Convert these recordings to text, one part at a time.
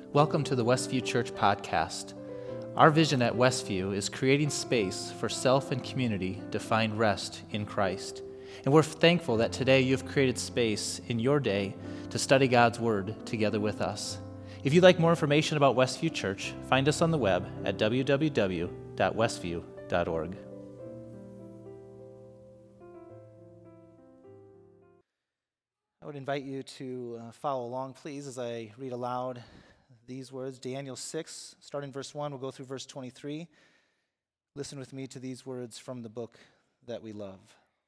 Welcome to the Westview Church podcast. Our vision at Westview is creating space for self and community to find rest in Christ. And we're thankful that today you've created space in your day to study God's Word together with us. If you'd like more information about Westview Church, find us on the web at www.westview.org. I would invite you to follow along, please, as I read aloud these words. Daniel 6, starting verse 1, we'll go through verse 23. Listen with me to these words from the book that we love.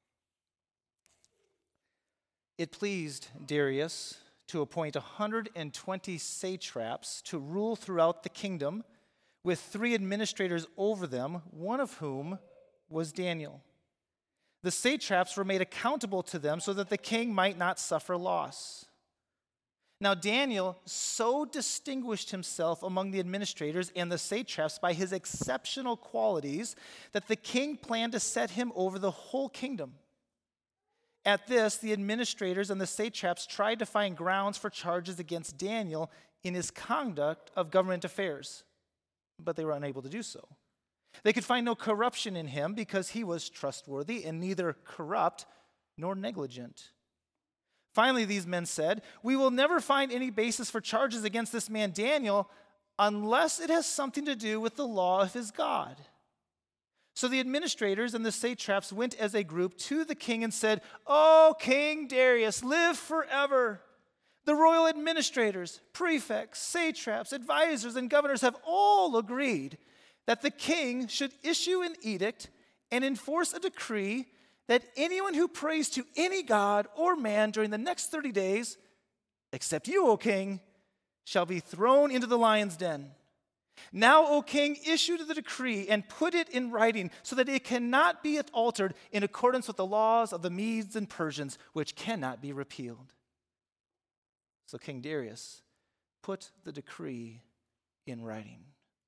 It pleased Darius to appoint 120 satraps to rule throughout the kingdom, with 3 administrators over them, one of whom was Daniel. The satraps were made accountable to them so that the king might not suffer loss. Now Daniel so distinguished himself among the administrators and the satraps by his exceptional qualities that the king planned to set him over the whole kingdom. At this, the administrators and the satraps tried to find grounds for charges against Daniel in his conduct of government affairs, but they were unable to do so. They could find no corruption in him because he was trustworthy and neither corrupt nor negligent. Finally, these men said, "We will never find any basis for charges against this man Daniel unless it has something to do with the law of his God." So the administrators and the satraps went as a group to the king and said, "O King Darius, live forever. The royal administrators, prefects, satraps, advisors, and governors have all agreed that the king should issue an edict and enforce a decree that anyone who prays to any god or man during the next 30 days, except you, O king, shall be thrown into the lion's den. Now, O king, issue the decree and put it in writing so that it cannot be altered in accordance with the laws of the Medes and Persians, which cannot be repealed." So King Darius put the decree in writing.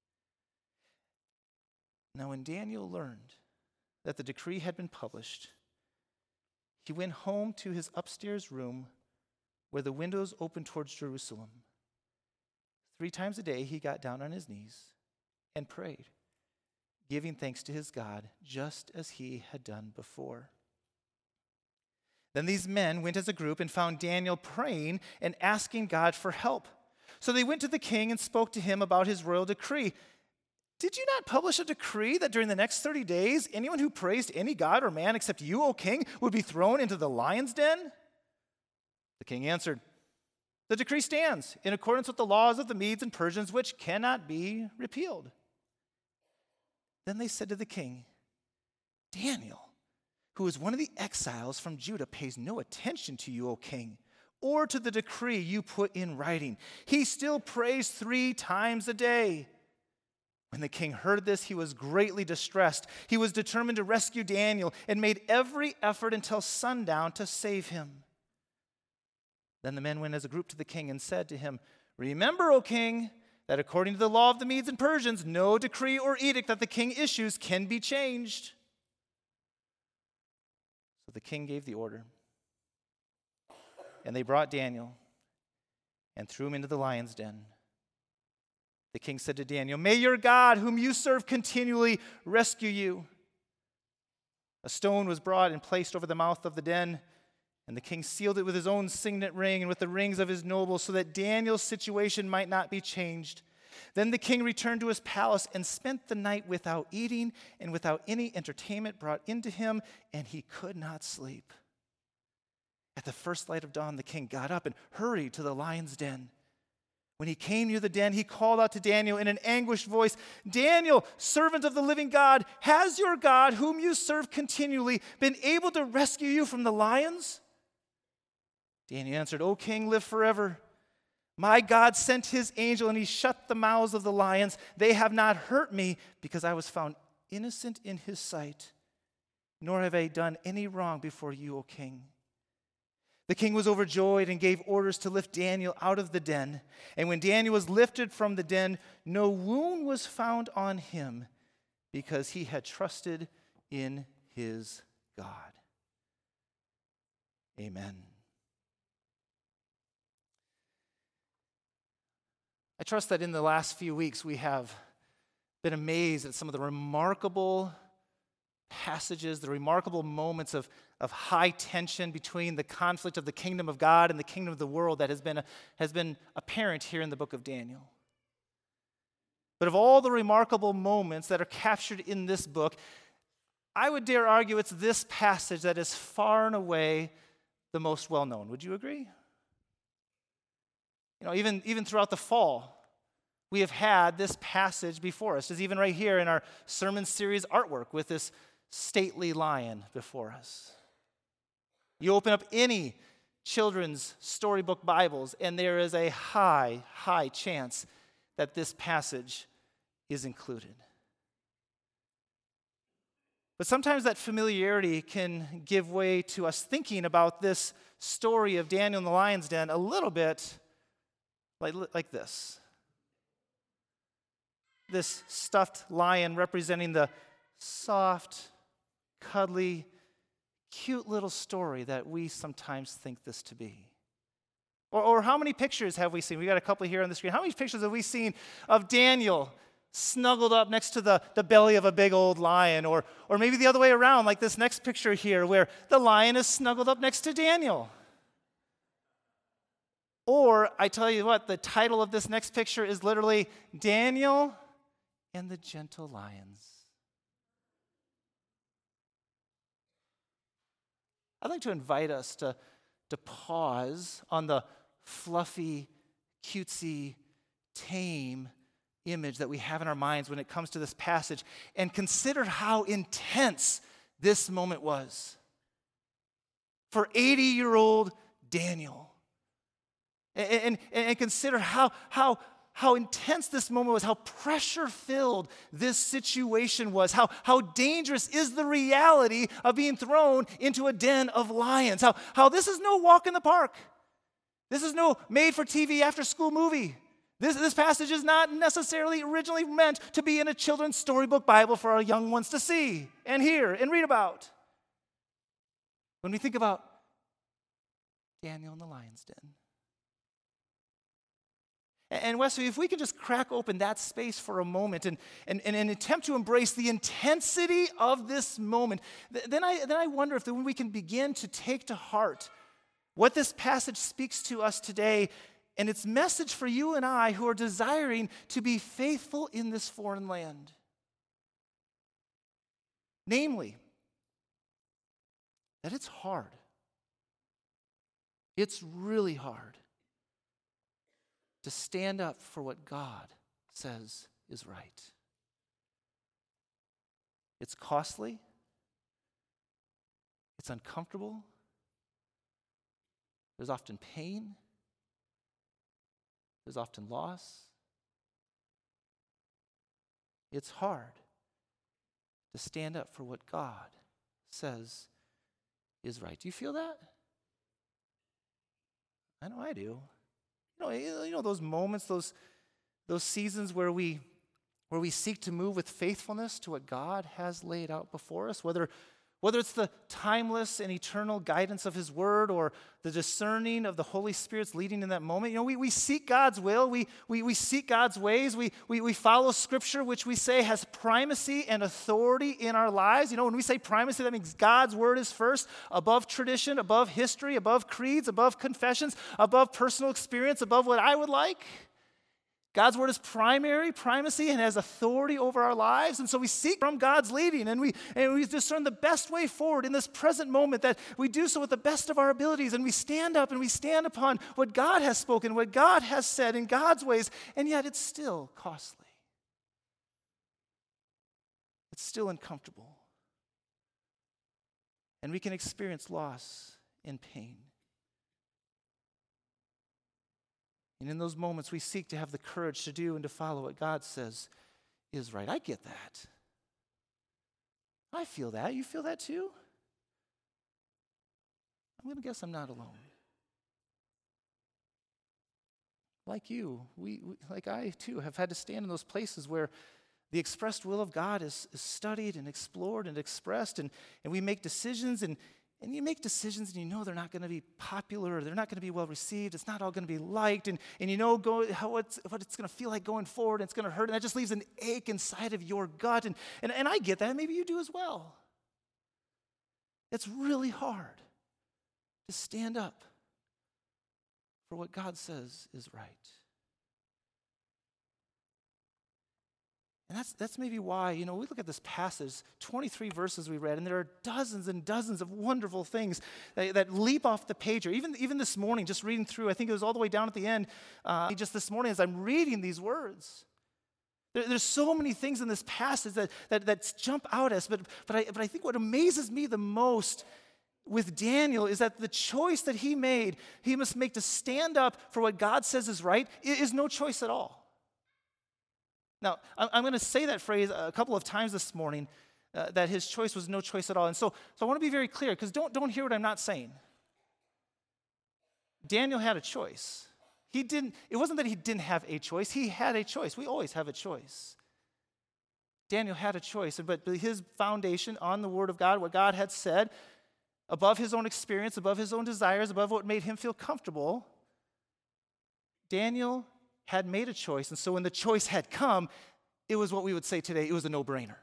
Now, when Daniel learned that the decree had been published, he went home to his upstairs room where the windows opened towards Jerusalem. 3 times a day he got down on his knees and prayed, giving thanks to his God, just as he had done before. Then these men went as a group and found Daniel praying and asking God for help. So they went to the king and spoke to him about his royal decree. "Did you not publish a decree that during the next 30 days, anyone who prays to any god or man except you, O king, would be thrown into the lion's den?" The king answered, "The decree stands in accordance with the laws of the Medes and Persians, which cannot be repealed." Then they said to the king, "Daniel, who is one of the exiles from Judah, pays no attention to you, O king, or to the decree you put in writing. He still prays 3 times a day." When the king heard this, he was greatly distressed. He was determined to rescue Daniel and made every effort until sundown to save him. Then the men went as a group to the king and said to him, "Remember, O king, that according to the law of the Medes and Persians, no decree or edict that the king issues can be changed." So the king gave the order, and they brought Daniel and threw him into the lion's den. The king said to Daniel, "May your God, whom you serve continually, rescue you." A stone was brought and placed over the mouth of the den, and the king sealed it with his own signet ring and with the rings of his nobles, so that Daniel's situation might not be changed. Then the king returned to his palace and spent the night without eating and without any entertainment brought into him, and he could not sleep. At the first light of dawn, the king got up and hurried to the lion's den. When he came near the den, he called out to Daniel in an anguished voice, "Daniel, servant of the living God, has your God, whom you serve continually, been able to rescue you from the lions?" Daniel answered, "O king, live forever. My God sent his angel, and he shut the mouths of the lions. They have not hurt me, because I was found innocent in his sight, nor have I done any wrong before you, O king." The king was overjoyed and gave orders to lift Daniel out of the den. And when Daniel was lifted from the den, no wound was found on him, because he had trusted in his God. Amen. I trust that in the last few weeks we have been amazed at some of the remarkable passages, the remarkable moments of high tension between the conflict of the kingdom of God and the kingdom of the world that has been apparent here in the book of Daniel. But of all the remarkable moments that are captured in this book, I would dare argue it's this passage that is far and away the most well-known. Would you agree? Even throughout the fall, we have had this passage before us. It's even right here in our sermon series artwork with this stately lion before us. You open up any children's storybook Bibles, and there is a high chance that this passage is included. But sometimes that familiarity can give way to us thinking about this story of Daniel in the lion's den a little bit like this. This stuffed lion representing the soft, cuddly, cute little story that we sometimes think this to be. Or how many pictures have we seen? We got a couple here on the screen. How many pictures have we seen of Daniel snuggled up next to the belly of a big old lion? Or maybe the other way around, like this next picture here where the lion is snuggled up next to Daniel. Or, I tell you what, the title of this next picture is literally Daniel and the Gentle Lions. I'd like to invite us to pause on the fluffy, cutesy, tame image that we have in our minds when it comes to this passage and consider how intense this moment was for 80-year-old Daniel. And consider how intense this moment was, how pressure-filled this situation was, how dangerous is the reality of being thrown into a den of lions, how this is no walk in the park. This is no made-for-TV after-school movie. This passage is not necessarily originally meant to be in a children's storybook Bible for our young ones to see and hear and read about. When we think about Daniel in the lion's den. And Westview, if we could just crack open that space for a moment and attempt to embrace the intensity of this moment, then I wonder if we can begin to take to heart what this passage speaks to us today and its message for you and I who are desiring to be faithful in this foreign land. Namely, that it's hard. It's really hard to stand up for what God says is right. It's costly. It's uncomfortable. There's often pain. There's often loss. It's hard to stand up for what God says is right. Do you feel that? I know I do. You know those moments, those seasons where we seek to move with faithfulness to what God has laid out before us, whether it's the timeless and eternal guidance of His Word or the discerning of the Holy Spirit's leading in that moment. We seek God's will. We seek God's ways. We follow Scripture, which we say has primacy and authority in our lives. When we say primacy, that means God's Word is first, above tradition, above history, above creeds, above confessions, above personal experience, above what I would like. God's word is primacy, and has authority over our lives. And so we seek from God's leading, and we discern the best way forward in this present moment, that we do so with the best of our abilities, and we stand up and we stand upon what God has spoken, what God has said in God's ways, and yet it's still costly. It's still uncomfortable. And we can experience loss and pain. And in those moments, we seek to have the courage to do and to follow what God says is right. I get that. I feel that. You feel that too? I'm going to guess I'm not alone. Like you, like I too, have had to stand in those places where the expressed will of God is studied and explored and expressed, and we make decisions, and And you make decisions and you know they're not going to be popular, or they're not going to be well received, it's not all going to be liked, and you know what it's going to feel like going forward, and it's going to hurt, and that just leaves an ache inside of your gut, and I get that, maybe you do as well. It's really hard to stand up for what God says is right. And that's maybe why, we look at this passage, 23 verses we read, and there are dozens and dozens of wonderful things that leap off the page. Or even this morning, just reading through, I think it was all the way down at the end, just this morning as I'm reading these words. There's so many things in this passage that jump out at us, but I think what amazes me the most with Daniel is that the choice that he must make to stand up for what God says is right, is no choice at all. Now, I'm going to say that phrase a couple of times this morning, that his choice was no choice at all. And so I want to be very clear, because don't hear what I'm not saying. Daniel had a choice. It wasn't that he didn't have a choice. He had a choice. We always have a choice. Daniel had a choice, but his foundation on the Word of God, what God had said, above his own experience, above his own desires, above what made him feel comfortable, Daniel had made a choice, and so when the choice had come, it was what we would say today, it was a no-brainer.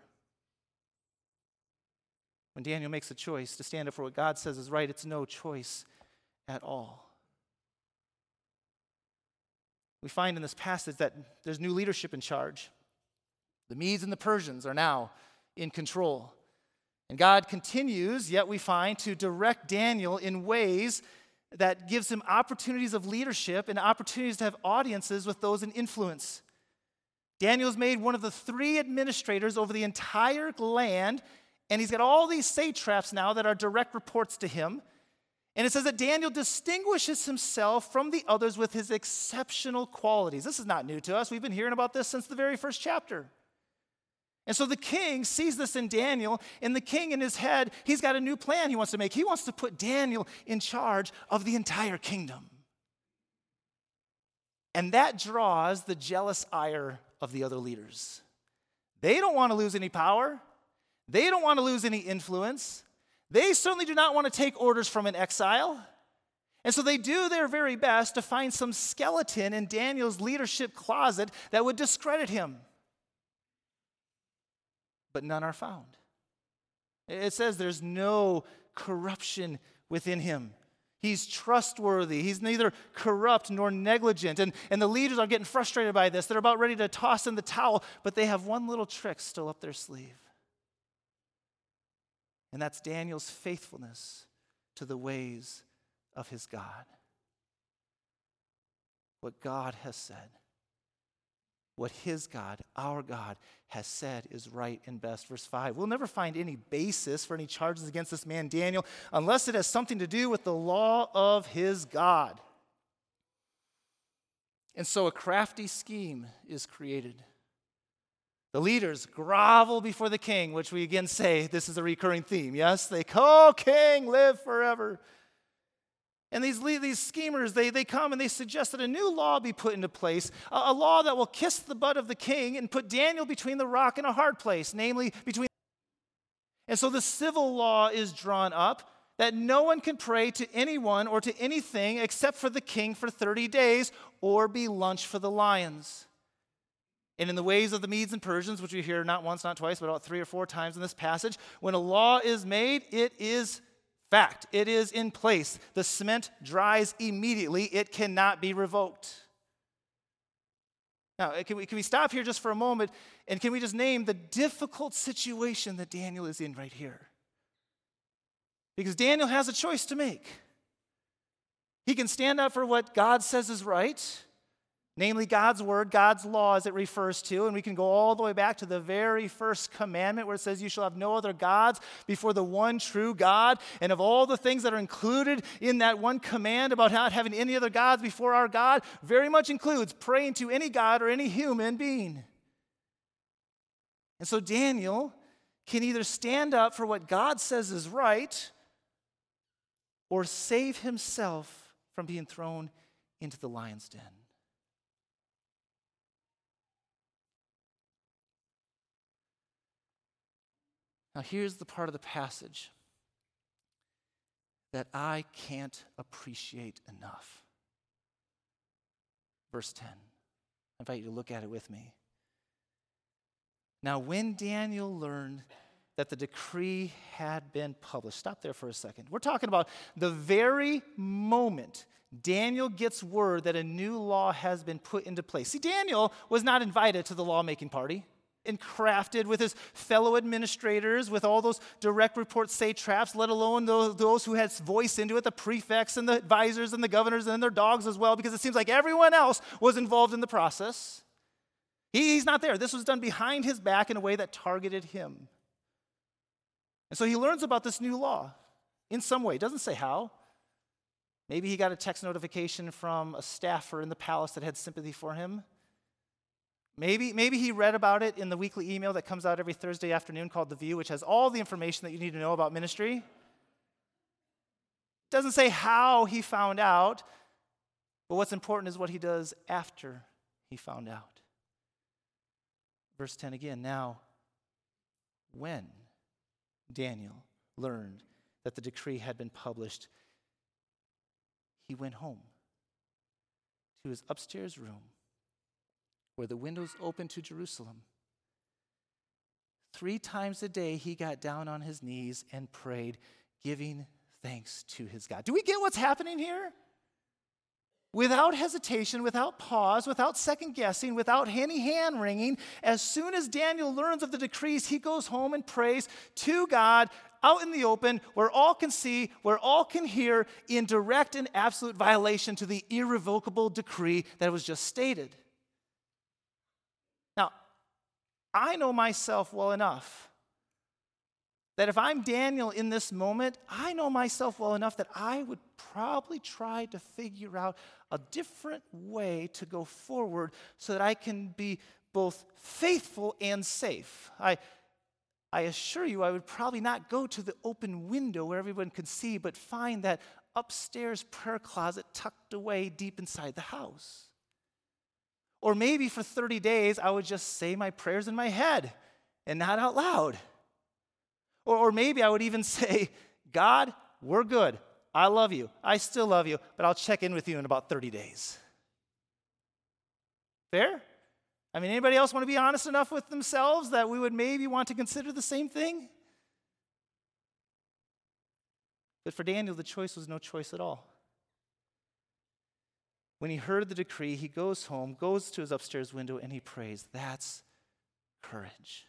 When Daniel makes a choice to stand up for what God says is right, it's no choice at all. We find in this passage that there's new leadership in charge. The Medes and the Persians are now in control. And God continues, yet we find, to direct Daniel in ways that gives him opportunities of leadership and opportunities to have audiences with those in influence. Daniel's made one of the 3 administrators over the entire land, and he's got all these satraps now that are direct reports to him. And it says that Daniel distinguishes himself from the others with his exceptional qualities. This is not new to us. We've been hearing about this since the very first chapter. And so the king sees this in Daniel, and the king in his head, he's got a new plan he wants to make. He wants to put Daniel in charge of the entire kingdom. And that draws the jealous ire of the other leaders. They don't want to lose any power. They don't want to lose any influence. They certainly do not want to take orders from an exile. And so they do their very best to find some skeleton in Daniel's leadership closet that would discredit him. But none are found. It says there's no corruption within him. He's trustworthy. He's neither corrupt nor negligent. And the leaders are getting frustrated by this. They're about ready to toss in the towel, but they have one little trick still up their sleeve. And that's Daniel's faithfulness to the ways of his God. What God has said. What his God, our God, has said is right and best. Verse 5, we'll never find any basis for any charges against this man Daniel unless it has something to do with the law of his God. And so a crafty scheme is created. The leaders grovel before the king, which we again say, this is a recurring theme, yes? They, oh, king, live forever. And these schemers, they come and they suggest that a new law be put into place, a law that will kiss the butt of the king and put Daniel between the rock and a hard place, namely between. And so the civil law is drawn up that no one can pray to anyone or to anything except for the king for 30 days or be lunch for the lions. And in the ways of the Medes and Persians, which we hear not once, not twice, but about 3 or 4 times in this passage, when a law is made, it is fact. It is in place. The cement dries immediately. It cannot be revoked. Now, can we stop here just for a moment, and can we just name the difficult situation that Daniel is in right here? Because Daniel has a choice to make. He can stand up for what God says is right, namely God's word, God's law as it refers to, and we can go all the way back to the very first commandment where it says you shall have no other gods before the one true God, and of all the things that are included in that one command about not having any other gods before our God, very much includes praying to any god or any human being. And so Daniel can either stand up for what God says is right or save himself from being thrown into the lion's den. Now, here's the part of the passage that I can't appreciate enough. Verse 10. I invite you to look at it with me. Now, when Daniel learned that the decree had been published, stop there for a second. We're talking about the very moment Daniel gets word that a new law has been put into place. See, Daniel was not invited to the lawmaking party and crafted with his fellow administrators, with all those direct report satraps, let alone those who had voice into it, the prefects and the advisors and the governors and their dogs as well, because it seems like everyone else was involved in the process. He's not there. This was done behind his back in a way that targeted him. And so he learns about this new law in some way. It doesn't say how. Maybe he got a text notification from a staffer in the palace that had sympathy for him. Maybe he read about it in the weekly email that comes out every Thursday afternoon called The View, which has all the information that you need to know about ministry. It doesn't say how he found out, but what's important is what he does after he found out. Verse 10 again. Now, when Daniel learned that the decree had been published, he went home to his upstairs room where the windows opened to Jerusalem. 3 times a day he got down on his knees and prayed, giving thanks to his God. Do we get what's happening here? Without hesitation, without pause, without second guessing, without any hand wringing, as soon as Daniel learns of the decrees, he goes home and prays to God out in the open, where all can see, where all can hear, in direct and absolute violation to the irrevocable decree that was just stated. Now, I know myself well enough that if I'm Daniel in this moment, I know myself well enough that I would probably try to figure out a different way to go forward so that I can be both faithful and safe. I assure you, I would probably not go to the open window where everyone could see, but find that upstairs prayer closet tucked away deep inside the house. Or maybe for 30 days, I would just say my prayers in my head and not out loud. Or maybe I would even say, God, we're good. I love you. I still love you, but I'll check in with you in about 30 days. Fair? I mean, anybody else want to be honest enough with themselves that we would maybe want to consider the same thing? But for Daniel, the choice was no choice at all. When he heard the decree, he goes home, goes to his upstairs window, and he prays. That's courage.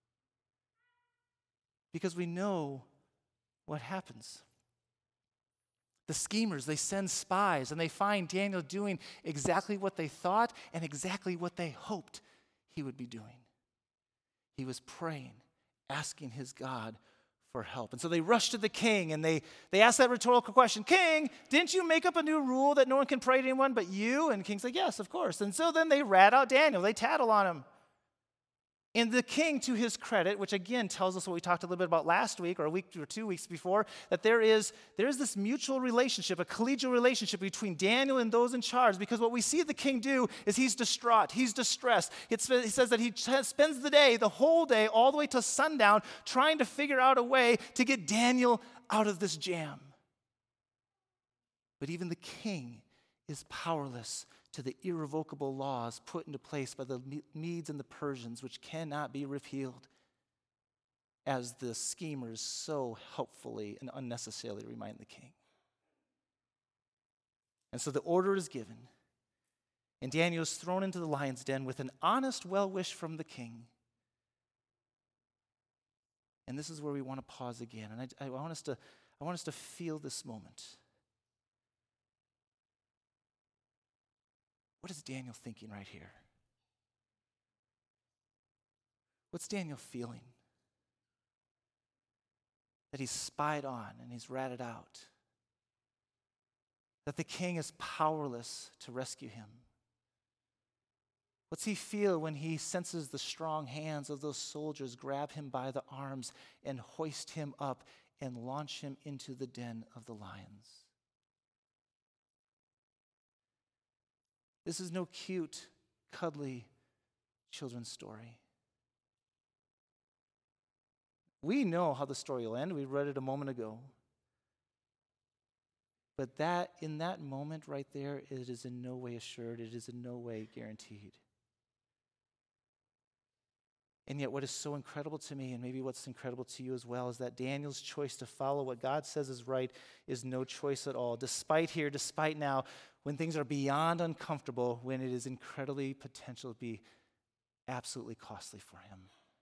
Because we know what happens. The schemers, they send spies, and they find Daniel doing exactly what they thought and exactly what they hoped he would be doing. He was praying, asking his God for help. And so they rush to the king, and they ask that rhetorical question, King, didn't you make up a new rule that no one can pray to anyone but you? And the king's like, yes, of course. And so then they rat out Daniel. They tattle on him. And the king, to his credit, which again tells us what we talked a little bit about last week or a week or 2 weeks before, that there is this mutual relationship, a collegial relationship between Daniel and those in charge, because what we see the king do is he's distraught, he's distressed. He says that he spends the whole day, all the way to sundown, trying to figure out a way to get Daniel out of this jam. But even the king is powerless to the irrevocable laws put into place by the Medes and the Persians, which cannot be repealed, as the schemers so helpfully and unnecessarily remind the king. And so the order is given, and Daniel is thrown into the lion's den with an honest well-wish from the king. And this is where we want to pause again, and I want us to feel this moment. What is Daniel thinking right here? What's Daniel feeling? That he's spied on and he's ratted out. That the king is powerless to rescue him. What's he feel when he senses the strong hands of those soldiers grab him by the arms and hoist him up and launch him into the den of the lions? This is no cute, cuddly children's story. We know how the story will end. We read it a moment ago. But that in that moment right there, it is in no way assured. It is in no way guaranteed. And yet what is so incredible to me, and maybe what's incredible to you as well, is that Daniel's choice to follow what God says is right is no choice at all. Despite now, when things are beyond uncomfortable, when it is incredibly potential to be absolutely costly for him.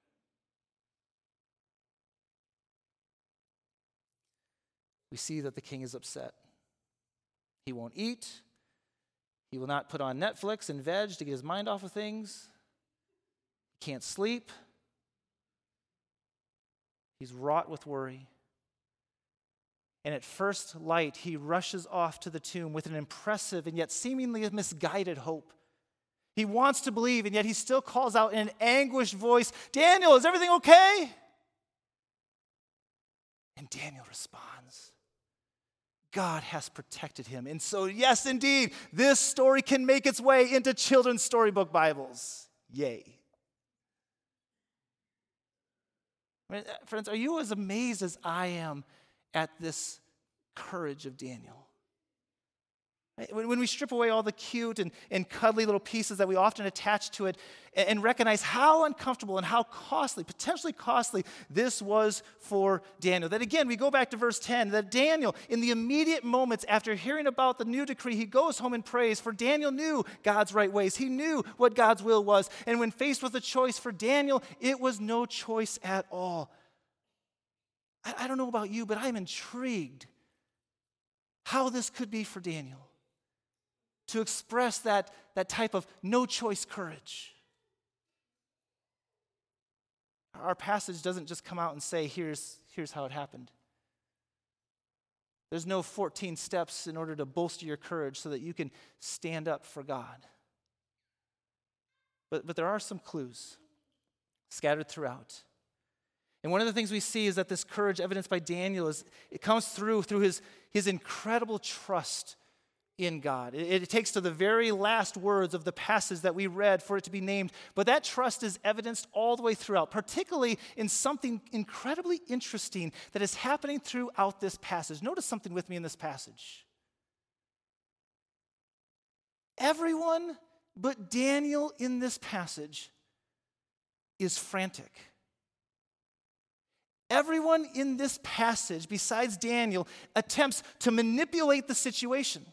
We see that the king is upset. He won't eat. He will not put on Netflix and veg to get his mind off of things. He can't sleep. He's wrought with worry. And at first light, he rushes off to the tomb with an impressive and yet seemingly misguided hope. He wants to believe, and yet he still calls out in an anguished voice, "Daniel, is everything okay?" And Daniel responds, God has protected him. And so, yes, indeed, this story can make its way into children's storybook Bibles. Yay. Friends, are you as amazed as I am at this courage of Daniel? When we strip away all the cute and cuddly little pieces that we often attach to it and recognize how uncomfortable and how costly, potentially costly, this was for Daniel. That again, we go back to verse 10, that Daniel, in the immediate moments after hearing about the new decree, he goes home and prays, for Daniel knew God's right ways. He knew what God's will was. And when faced with a choice for Daniel, it was no choice at all. I don't know about you, but I'm intrigued how this could be for Daniel to express that type of no-choice courage. Our passage doesn't just come out and say, here's how it happened. There's no 14 steps in order to bolster your courage so that you can stand up for God. But there are some clues scattered throughout. And one of the things we see is that this courage evidenced by Daniel it comes through his incredible trust in God. It takes to the very last words of the passage that we read for it to be named, but that trust is evidenced all the way throughout, particularly in something incredibly interesting that is happening throughout this passage. Notice something with me in this passage. Everyone but Daniel in this passage is frantic. Everyone in this passage, besides Daniel, attempts to manipulate the situation.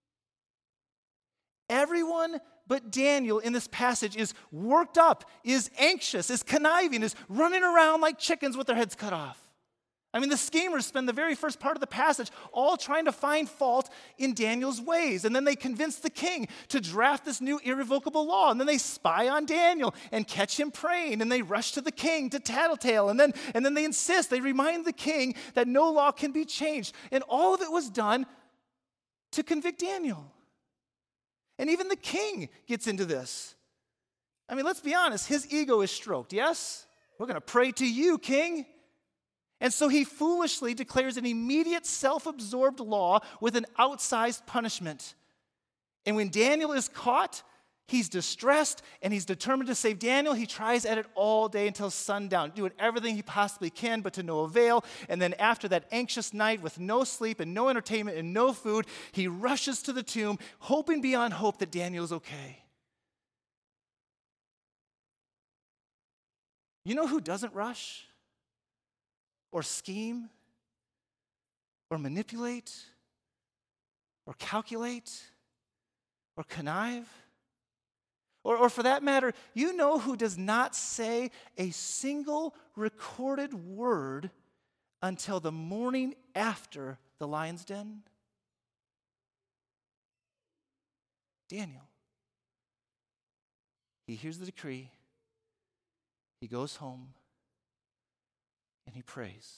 Everyone but Daniel in this passage is worked up, is anxious, is conniving, is running around like chickens with their heads cut off. I mean, the schemers spend the very first part of the passage all trying to find fault in Daniel's ways. And then they convince the king to draft this new irrevocable law. And then they spy on Daniel and catch him praying. And they rush to the king to tattletale. And then they insist, they remind the king that no law can be changed. And all of it was done to convict Daniel. And even the king gets into this. I mean, let's be honest, his ego is stroked, yes? We're going to pray to you, king. And so he foolishly declares an immediate self-absorbed law with an outsized punishment. And when Daniel is caught, he's distressed and he's determined to save Daniel. He tries at it all day until sundown, doing everything he possibly can, but to no avail. And then after that anxious night with no sleep and no entertainment and no food, he rushes to the tomb, hoping beyond hope that Daniel's okay. You know who doesn't rush? Or scheme, or manipulate, or calculate, or connive? Or for that matter, you know who does not say a single recorded word until the morning after the lion's den? Daniel. He hears the decree, he goes home, and he prays.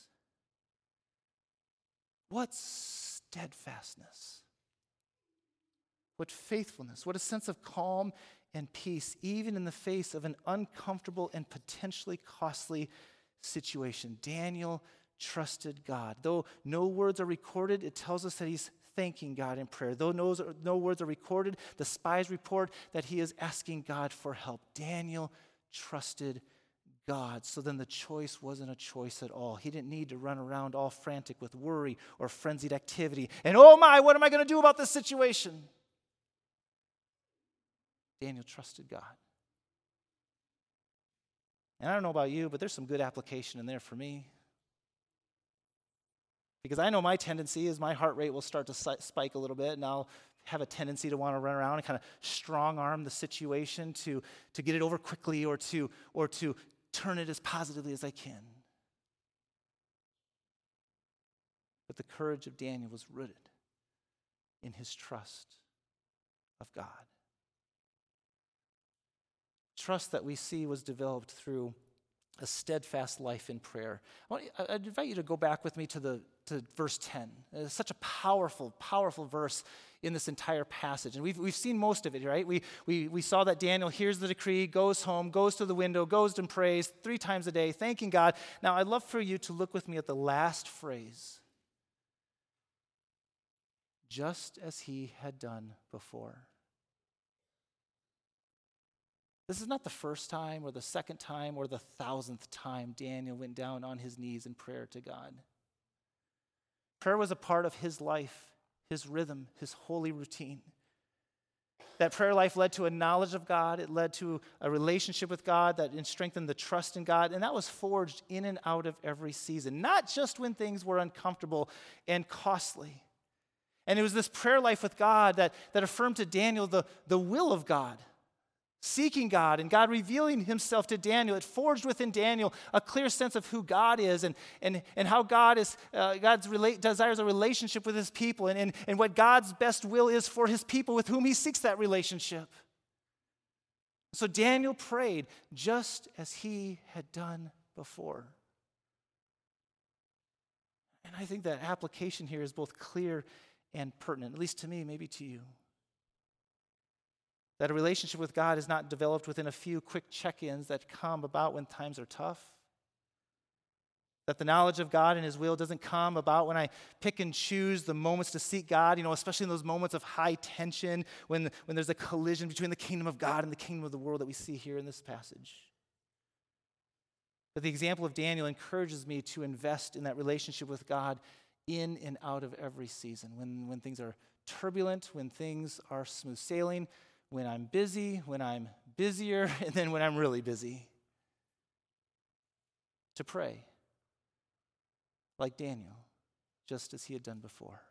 What steadfastness, what faithfulness, what a sense of calm and peace, even in the face of an uncomfortable and potentially costly situation. Daniel trusted God. Though no words are recorded, it tells us that he's thanking God in prayer. Though no words are recorded, the spies report that he is asking God for help. Daniel trusted God. So then the choice wasn't a choice at all. He didn't need to run around all frantic with worry or frenzied activity. And oh my, what am I going to do about this situation? Daniel trusted God. And I don't know about you, but there's some good application in there for me. Because I know my tendency is my heart rate will start to spike a little bit, and I'll have a tendency to want to run around and kind of strong arm the situation to get it over quickly or to turn it as positively as I can. But the courage of Daniel was rooted in his trust of God. Trust that we see was developed through a steadfast life in prayer. I'd invite you to go back with me to verse 10. It's such a powerful, powerful verse in this entire passage. And we've seen most of it, right? We saw that Daniel hears the decree, goes home, goes to the window, goes and prays 3 times a day, thanking God. Now, I'd love for you to look with me at the last phrase. Just as he had done before. This is not the first time or the second time or the 1,000th time Daniel went down on his knees in prayer to God. Prayer was a part of his life, his rhythm, his holy routine. That prayer life led to a knowledge of God. It led to a relationship with God that strengthened the trust in God. And that was forged in and out of every season, not just when things were uncomfortable and costly. And it was this prayer life with God that affirmed to Daniel the will of God. Seeking God and God revealing himself to Daniel. It forged within Daniel a clear sense of who God is and how God desires a relationship with his people and what God's best will is for his people with whom he seeks that relationship. So Daniel prayed just as he had done before. And I think that application here is both clear and pertinent, at least to me, maybe to you. That a relationship with God is not developed within a few quick check-ins that come about when times are tough. That the knowledge of God and his will doesn't come about when I pick and choose the moments to seek God, especially in those moments of high tension when there's a collision between the kingdom of God and the kingdom of the world that we see here in this passage. But the example of Daniel encourages me to invest in that relationship with God in and out of every season. When things are turbulent, when things are smooth sailing, when I'm busy, when I'm busier, and then when I'm really busy. To pray, like Daniel, just as he had done before.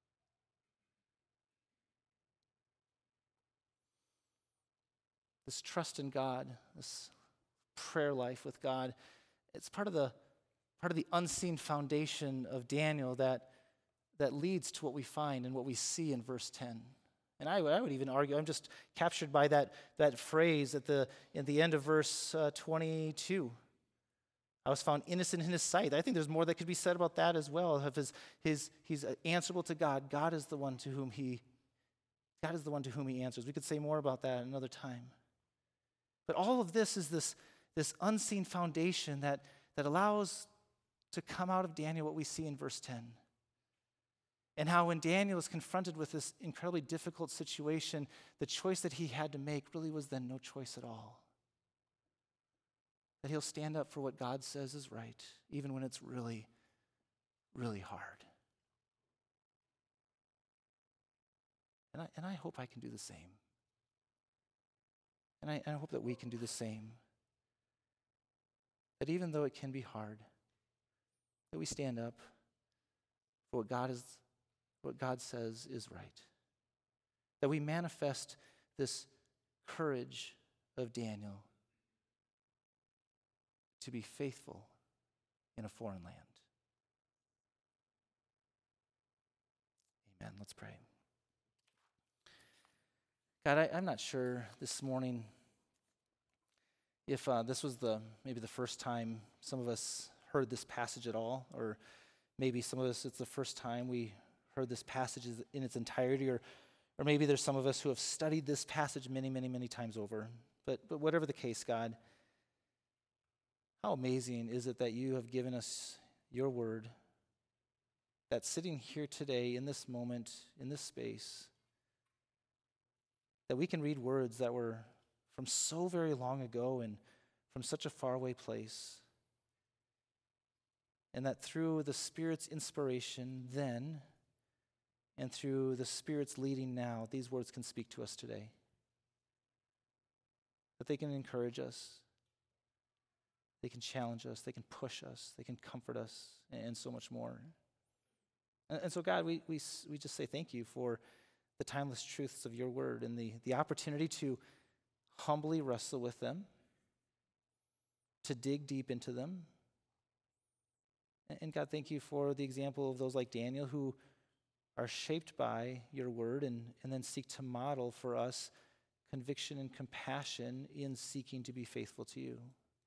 This trust in God, this prayer life with God, it's part of the unseen foundation of Daniel that leads to what we find and what we see in verse 10. And I would even argue, I'm just captured by that phrase at the end of verse 22. I was found innocent in his sight. I think there's more that could be said about that as well. Of he's answerable to God. God is the one to whom he answers. We could say more about that another time. But all of this is this unseen foundation that allows to come out of Daniel what we see in verse 10. And how when Daniel was confronted with this incredibly difficult situation, the choice that he had to make really was then no choice at all. That he'll stand up for what God says is right, even when it's really, really hard. And I hope I can do the same. And I hope that we can do the same. That even though it can be hard, that we stand up for what God says is right. That we manifest this courage of Daniel to be faithful in a foreign land. Amen. Let's pray. God, I'm not sure this morning if this was maybe the first time some of us heard this passage at all, or maybe some of us it's the first time we heard this passage in its entirety, or maybe there's some of us who have studied this passage many, many, many times over. But whatever the case, God, how amazing is it that you have given us your word, that sitting here today in this moment, in this space, that we can read words that were from so very long ago and from such a faraway place, and that through the Spirit's inspiration then, and through the Spirit's leading now, these words can speak to us today. That they can encourage us, they can challenge us, they can push us, they can comfort us, and so much more. And so, God, we just say thank you for the timeless truths of your word and the opportunity to humbly wrestle with them, to dig deep into them. And God, thank you for the example of those like Daniel who are shaped by your word and then seek to model for us conviction and compassion in seeking to be faithful to you.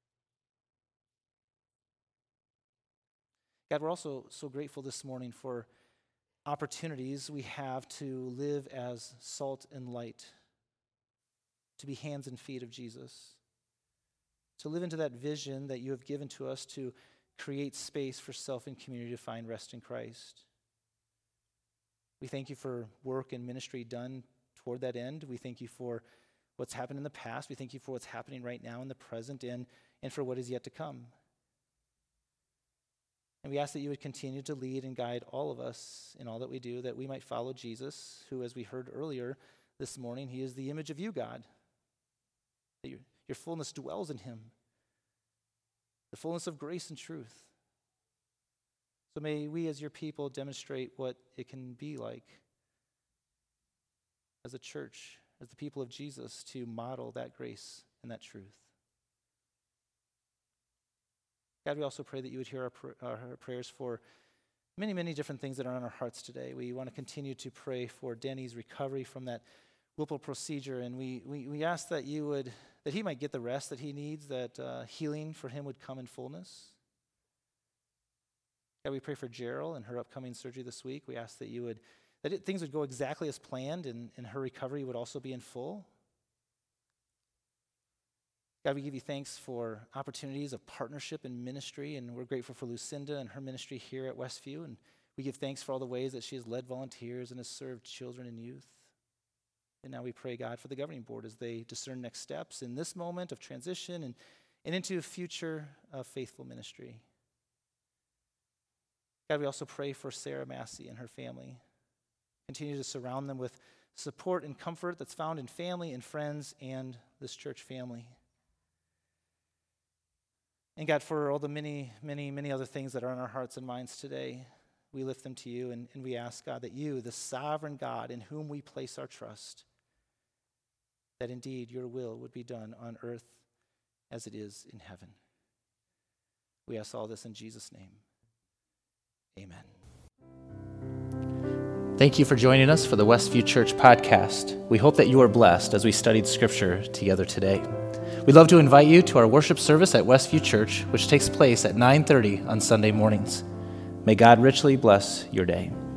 God, we're also so grateful this morning for opportunities we have to live as salt and light, to be hands and feet of Jesus, to live into that vision that you have given to us to create space for self and community to find rest in Christ. We thank you for work and ministry done toward that end. We thank you for what's happened in the past. We thank you for what's happening right now in the present and for what is yet to come. And we ask that you would continue to lead and guide all of us in all that we do, that we might follow Jesus, who, as we heard earlier this morning, he is the image of you, God. That your fullness dwells in him, the fullness of grace and truth. So may we as your people demonstrate what it can be like as a church, as the people of Jesus, to model that grace and that truth. God, we also pray that you would hear our prayers for many, many different things that are on our hearts today. We want to continue to pray for Denny's recovery from that Whipple procedure, and we ask that that he might get the rest that he needs, that healing for him would come in fullness. God, we pray for Gerald and her upcoming surgery this week. We ask that things would go exactly as planned, and her recovery would also be in full. God, we give you thanks for opportunities of partnership and ministry, and we're grateful for Lucinda and her ministry here at Westview, and we give thanks for all the ways that she has led volunteers and has served children and youth. And now we pray, God, for the governing board as they discern next steps in this moment of transition and into a future of faithful ministry. God, we also pray for Sarah Massey and her family. Continue to surround them with support and comfort that's found in family and friends and this church family. And God, for all the many, many, many other things that are on our hearts and minds today, we lift them to you, and we ask, God, that you, the sovereign God in whom we place our trust, that indeed your will would be done on earth as it is in heaven. We ask all this in Jesus' name. Amen. Thank you for joining us for the Westview Church podcast. We hope that you are blessed as we studied Scripture together today. We'd love to invite you to our worship service at Westview Church, which takes place at 9:30 on Sunday mornings. May God richly bless your day.